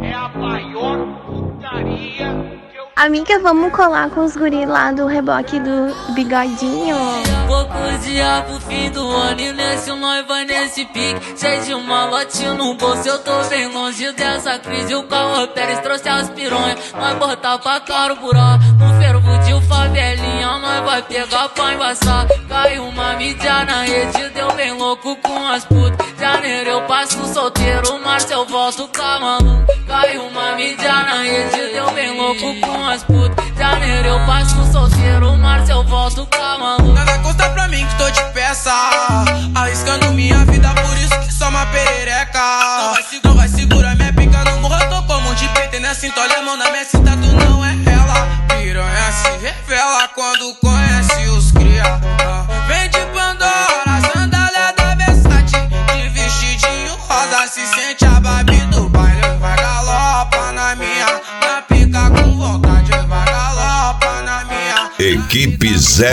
é a maior putaria que eu... Amiga, vamos colar com os guri lá do reboque do bigodinho. Poucos dias pro fim do ano e nesse nós vai nesse pique. Cheio de malotinho no bolso, eu tô bem longe dessa crise. O Carro Pérez trouxe as piranhas, nós botar pra carburar. No fervo de favelinha, nós vai pegar pra embaçar. Caiu uma mídia na rede, deu bem louco com as putas. Janeiro eu passo solteiro, março eu volto com a maluca. Caiu uma mídia na rede, deu bem louco com as putas. Janeiro eu passo solteiro, março eu volto com a maluca. Nada custa pra mim que tô de peça, arriscando minha vida, por isso que sou uma perereca. Não vai segurar minha pica no morro, eu tô como de PT nessa cinta. Olha a mão na minha cinta, tu não é ela. Piranha se revela quando conhece os cria. Vem de Pandora, sandália da Versace, de vestidinho rosa, se sente a Babi do baile. Vai galopa na minha, na pica com vontade, vai galopa na minha. Equipe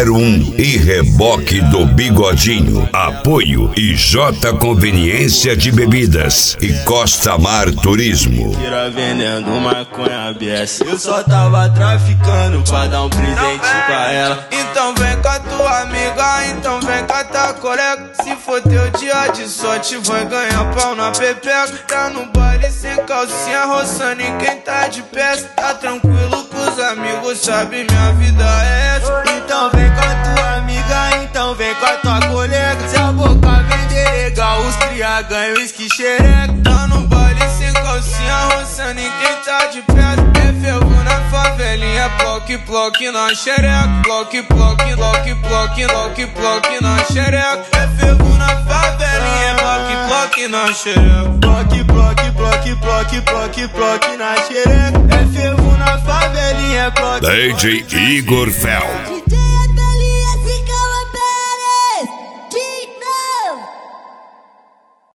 01 e Reboque do Bigodinho. Apoio IJ Conveniência de Bebidas e Costa Mar Turismo. Tira vendendo maconha BS. Eu só tava traficando pra dar um presente pra ela. Então vem com a tua amiga, então vem com a tua colega. Se for teu dia de sorte, vai ganhar pau na pepeca. Tá no baile sem calcinha, roçando em quem tá de pé. Tá tranquilo com os amigos, sabe minha vida é essa. Então vem com a tua amiga, então vem com a tua colega. Se a boca vender legal, os cria ganham uísque xereca. Tá no baile sem calcinha, roçando em quem tá de pé. É fervo na favelinha, ploque, ploque na xereca. Ploque, ploque, ploque, ploque, ploque, ploque na xereca. É fervo na favelinha, ploque, ploque na xereca. Ploque, ploque, ploque, ploque, ploque, ploque na xereca. É fervo na favelinha, ploque. DJ Igor Fel.